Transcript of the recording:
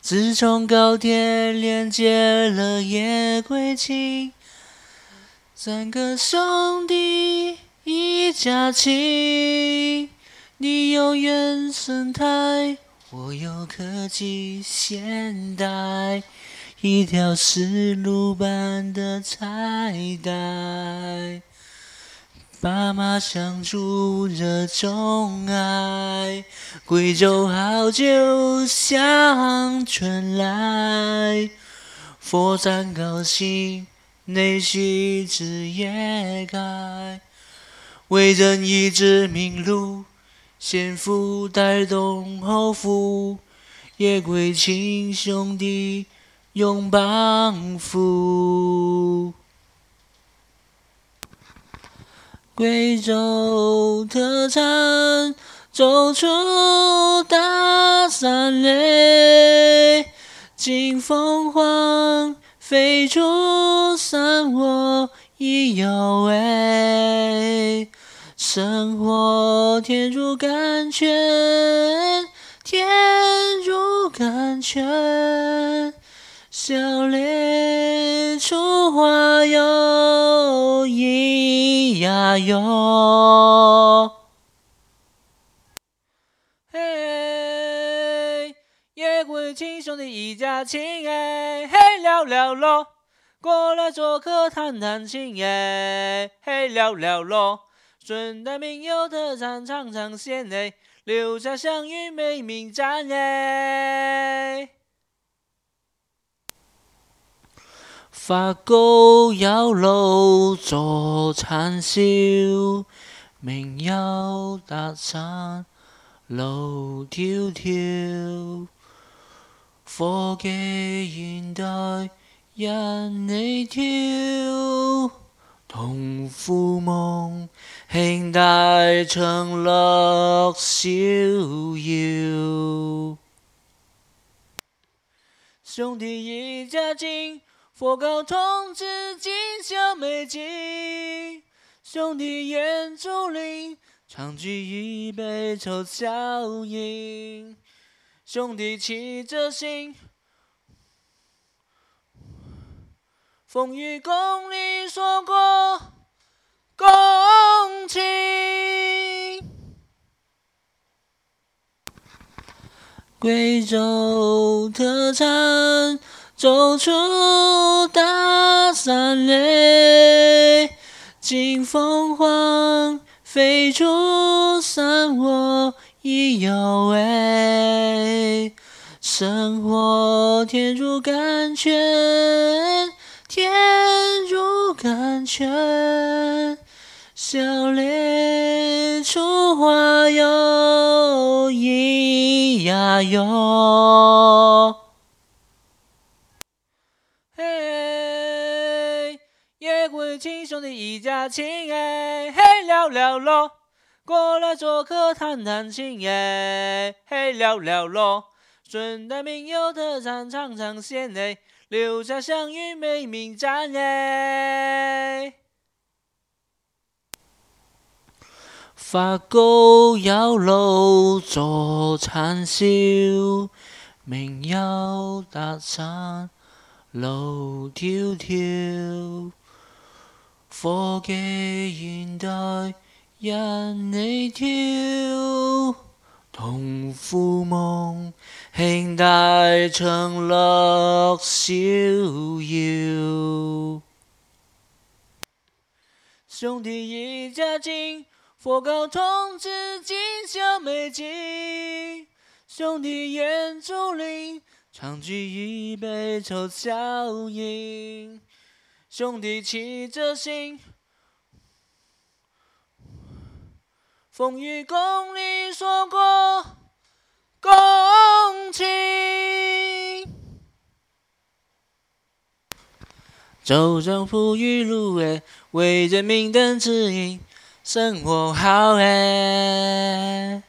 自从高铁连接了夜归情，三个兄弟一家亲。你有原生态，我有科技现代，一条丝路般的彩带。爸妈相处热衷爱，贵州好酒香传来，佛山高兴，内须枝叶开。为人以知名路，先富带动后富，夜归亲兄弟永帮扶。贵州特产，走出大山嘞，金凤凰飞出山窝意犹未，生活甜如甘泉，甜如甘泉，笑脸出花哟，咿呀哟。嘿，夜归亲兄弟一家亲哎，嘿聊聊咯，过来做客谈谈情哎，嘿聊聊咯，顺带民谣特产尝尝鲜哎，留下乡韵美名赞哎。发狗摇楼做禅修，民谣大唱路迢迢，科技現代人你跳，同父夢兄弟長樂逍遙。兄弟一家亲，佛高童子今宵美景。兄弟烟竹林，常聚一杯酬笑饮。兄弟齐着心，风雨共你说过共情。贵州特产，走出大山嘞，金凤凰飞出山窝意犹未，生活甜如甘泉，甜如甘泉，笑脸出花哟，咿呀哟。嘿，夜归亲兄弟一家亲哎，嘿聊聊咯，过来做客谈谈情哎，嘿聊聊咯，顺带民谣特产尝尝鲜哎，留下乡韵美名赞哎。发狗摇楼做禅修，民谣大唱路迢迢，科技現代人你跳，同父夢兄弟長樂逍遙。兄弟一家亲，佛高童子今宵美景。兄弟烟竹林，常聚一杯酬笑饮。兄弟齐着心，风雨共你说过共情。走上富裕路哎，为人明灯指引，生活好哎。